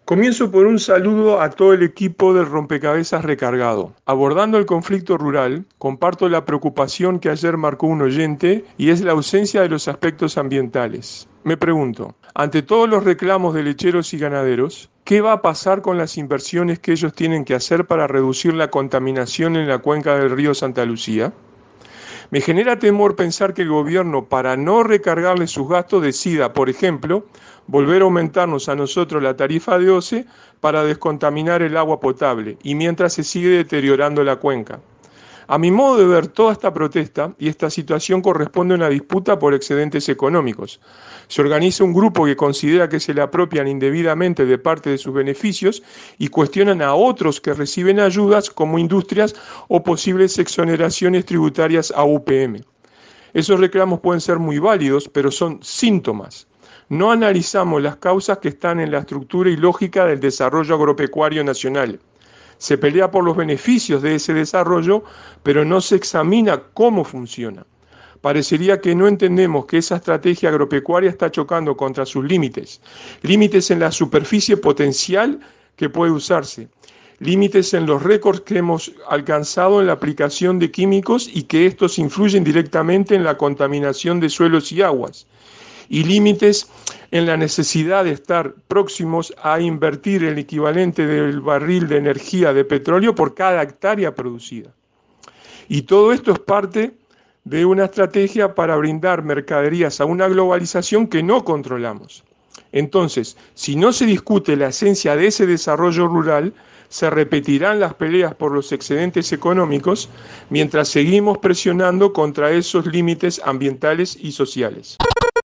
Comienzo por un saludo a todo el equipo del Rompecabezas Recargado. Abordando el conflicto rural, comparto la preocupación que ayer marcó un oyente y es la ausencia de los aspectos ambientales. Me pregunto, ante todos los reclamos de lecheros y ganaderos, ¿qué va a pasar con las inversiones que ellos tienen que hacer para reducir la contaminación en la cuenca del río Santa Lucía? Me genera temor pensar que el gobierno, para no recargarle sus gastos, decida, por ejemplo, volver a aumentarnos a nosotros la tarifa de OCE para descontaminar el agua potable y mientras se sigue deteriorando la cuenca. A mi modo de ver, toda esta protesta y esta situación corresponde a una disputa por excedentes económicos. Se organiza un grupo que considera que se le apropian indebidamente de parte de sus beneficios y cuestionan a otros que reciben ayudas como industrias o posibles exoneraciones tributarias a UPM. Esos reclamos pueden ser muy válidos, pero son síntomas. No analizamos las causas que están en la estructura y lógica del desarrollo agropecuario nacional. Se pelea por los beneficios de ese desarrollo, pero no se examina cómo funciona. Parecería que no entendemos que esa estrategia agropecuaria está chocando contra sus límites. Límites en la superficie potencial que puede usarse. Límites en los récords que hemos alcanzado en la aplicación de químicos y que estos influyen directamente en la contaminación de suelos y aguas. Y límites en la necesidad de estar próximos a invertir el equivalente del barril de energía de petróleo por cada hectárea producida. Y todo esto es parte de una estrategia para brindar mercaderías a una globalización que no controlamos. Entonces, si no se discute la esencia de ese desarrollo rural, se repetirán las peleas por los excedentes económicos mientras seguimos presionando contra esos límites ambientales y sociales.